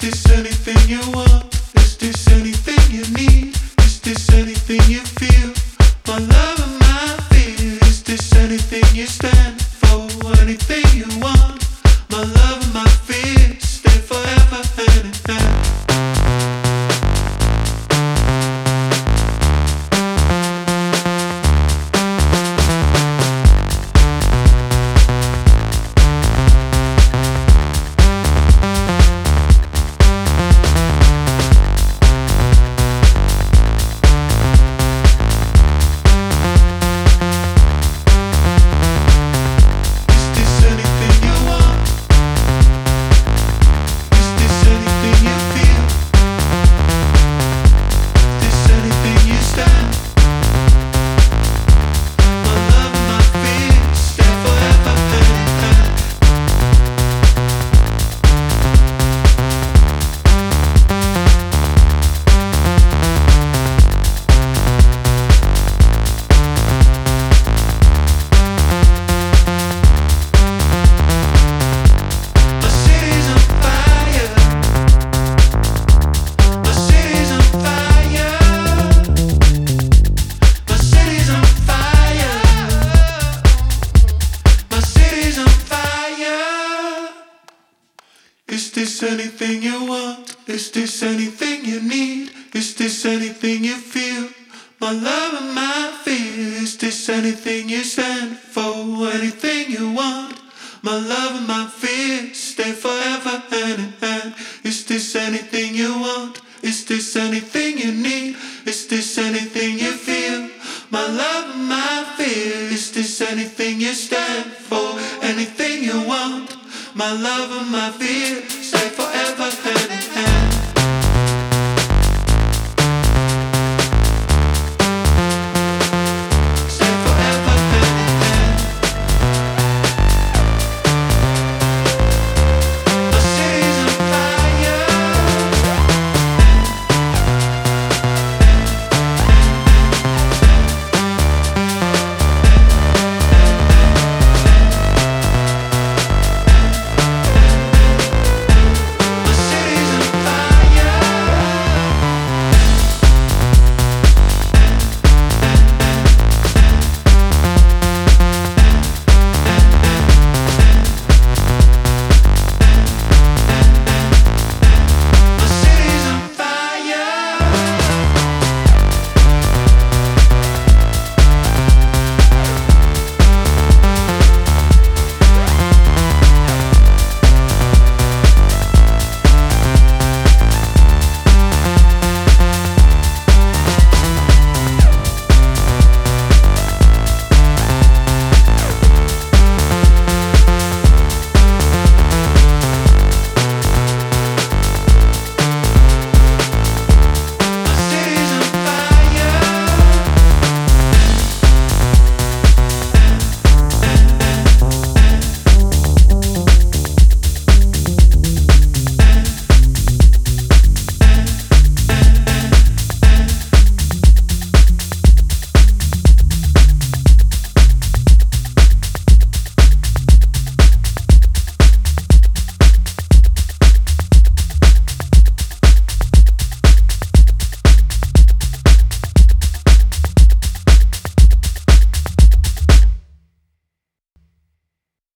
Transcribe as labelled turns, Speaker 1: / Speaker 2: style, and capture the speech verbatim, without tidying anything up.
Speaker 1: this anything you want? Is this anything you need? Is this anything you feel? My love and my fear. Is this anything you stand for? Anything you want? My love and my fear. Stay forever hand in hand. Is this anything you want? Is this anything you need? Is this anything you feel? My love and my fear. Is this anything you stand for? Anything you want? My love and my fear. Stay forever hand in hand. Is this anything you want? Is this anything you need? Is this anything you feel? My love and my fear. Is this anything you stand for? Anything you want? My love and my fear. Stay forever.